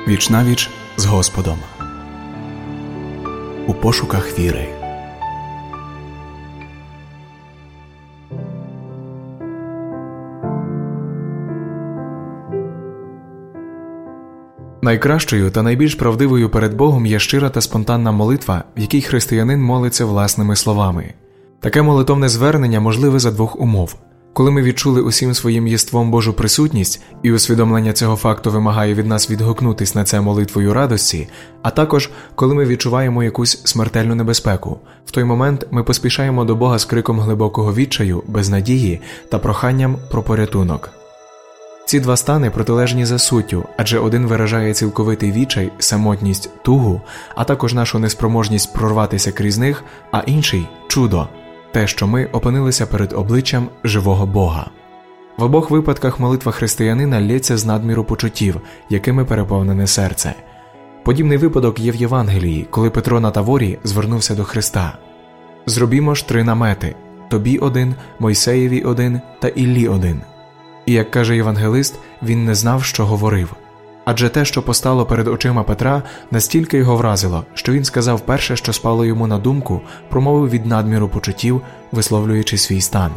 Вічнавіч з Господом. У пошуках віри. Найкращою та найбільш правдивою перед Богом є щира та спонтанна молитва, в якій християнин молиться власними словами. Таке молитовне звернення можливе за двох умов. Коли ми відчули усім своїм єством Божу присутність, і усвідомлення цього факту вимагає від нас відгукнутись на це молитвою радості, а також коли ми відчуваємо якусь смертельну небезпеку. В той момент ми поспішаємо до Бога з криком глибокого відчаю, безнадії та проханням про порятунок. Ці два стани протилежні за суттю, адже один виражає цілковитий відчай, самотність, тугу, а також нашу неспроможність прорватися крізь них, а інший – чудо. Те, що ми опинилися перед обличчям живого Бога. В обох випадках молитва християнина лється з надміру почуттів, якими переповнене серце. Подібний випадок є в Євангелії, коли Петро на Таворі звернувся до Христа. «Зробімо ж 3 намети – тобі один, Мойсеєві один та Іллі один». І, як каже євангелист, він не знав, що говорив. Адже те, що постало перед очима Петра, настільки його вразило, що він сказав перше, що спало йому на думку, промовив від надміру почуттів, висловлюючи свій стан.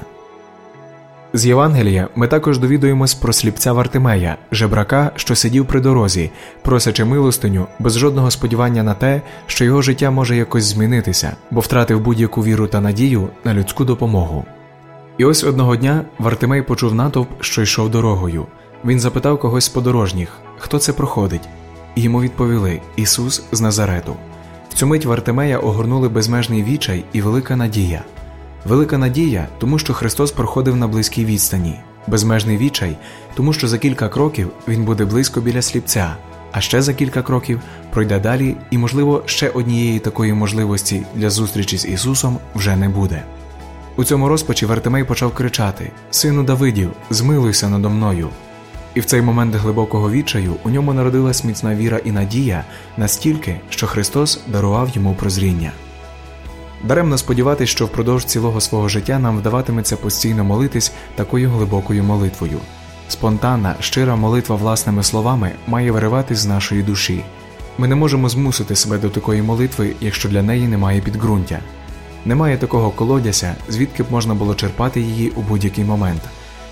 З Євангелія ми також довідуємось про сліпця Вартимея, жебрака, що сидів при дорозі, просячи милостиню, без жодного сподівання на те, що його життя може якось змінитися, бо втратив будь-яку віру та надію на людську допомогу. І ось одного дня Вартимей почув натовп, що йшов дорогою. Він запитав когось з подорожніх, хто це проходить. І йому відповіли – Ісус з Назарету. В цю мить Вартимея огорнули безмежний відчай і велика надія. Велика надія, тому що Христос проходив на близькій відстані. Безмежний відчай, тому що за кілька кроків він буде близько біля сліпця, а ще за кілька кроків пройде далі і, можливо, ще однієї такої можливості для зустрічі з Ісусом вже не буде. У цьому розпачі Вартимей почав кричати «Сину Давидів, змилуйся надо мною!» І в цей момент глибокого відчаю у ньому народилась міцна віра і надія настільки, що Христос дарував йому прозріння. Даремно сподіватись, що впродовж цілого свого життя нам вдаватиметься постійно молитись такою глибокою молитвою. Спонтанна, щира молитва власними словами має вириватись з нашої душі. Ми не можемо змусити себе до такої молитви, якщо для неї немає підґрунтя. Немає такого колодязя, звідки б можна було черпати її у будь-який момент.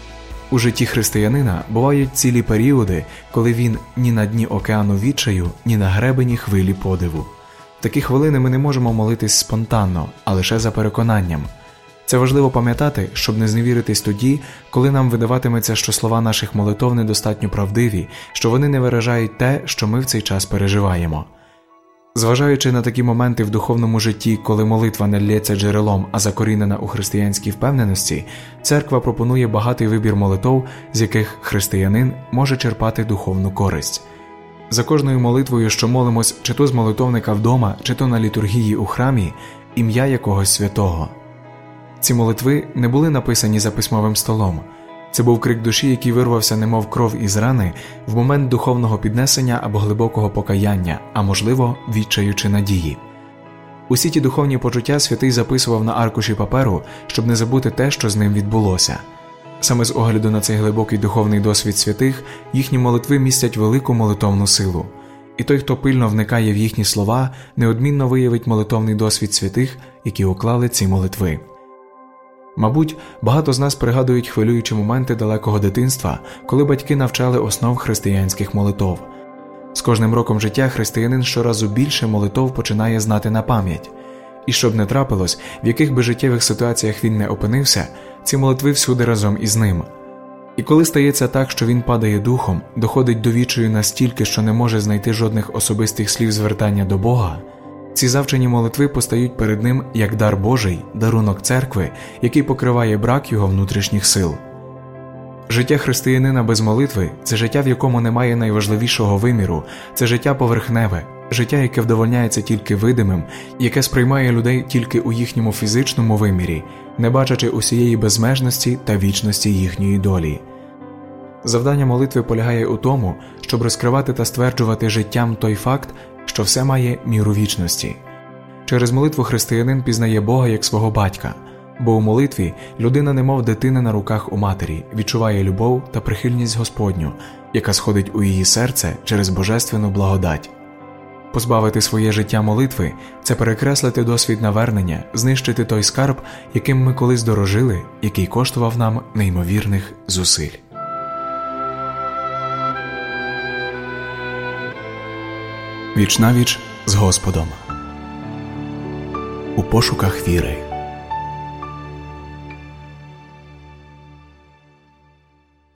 У житті християнина бувають цілі періоди, коли він ні на дні океану відчаю, ні на гребені хвилі подиву. В такі хвилини ми не можемо молитись спонтанно, а лише за переконанням. Це важливо пам'ятати, щоб не зневіритись тоді, коли нам видаватиметься, що слова наших молитов недостатньо правдиві, що вони не виражають те, що ми в цей час переживаємо. Зважаючи на такі моменти в духовному житті, коли молитва не лється джерелом, а закорінена у християнській впевненості, церква пропонує багатий вибір молитов, з яких християнин може черпати духовну користь. За кожною молитвою, що молимось, чи то з молитовника вдома, чи то на літургії у храмі, ім'я якогось святого. Ці молитви не були написані за письмовим столом. Це був крик душі, який вирвався немов кров із рани в момент духовного піднесення або глибокого покаяння, а можливо, відчаю чи надії. Усі ті духовні почуття святий записував на аркуші паперу, щоб не забути те, що з ним відбулося. Саме з огляду на цей глибокий духовний досвід святих, їхні молитви містять велику молитовну силу. І той, хто пильно вникає в їхні слова, неодмінно виявить молитовний досвід святих, які уклали ці молитви. Мабуть, багато з нас пригадують хвилюючі моменти далекого дитинства, коли батьки навчали основ християнських молитов. З кожним роком життя християнин щоразу більше молитов починає знати на пам'ять. І щоб не трапилось, в яких би життєвих ситуаціях він не опинився, ці молитви всюди разом із ним. І коли стається так, що він падає духом, доходить до відчаю настільки, що не може знайти жодних особистих слів звертання до Бога, ці завчені молитви постають перед ним як дар Божий, дарунок церкви, який покриває брак його внутрішніх сил. Життя християнина без молитви – це життя, в якому немає найважливішого виміру, це життя поверхневе, життя, яке вдовольняється тільки видимим, яке сприймає людей тільки у їхньому фізичному вимірі, не бачачи усієї безмежності та вічності їхньої долі. Завдання молитви полягає у тому, щоб розкривати та стверджувати життям той факт, що все має міру вічності. Через молитву християнин пізнає Бога як свого батька. Бо у молитві людина, немов дитина на руках у матері, відчуває любов та прихильність Господню, яка сходить у її серце через божественну благодать. Позбавити своє життя молитви – це перекреслити досвід навернення, знищити той скарб, яким ми колись дорожили, який коштував нам неймовірних зусиль. Вічнавіч з Господом. У пошуках віри.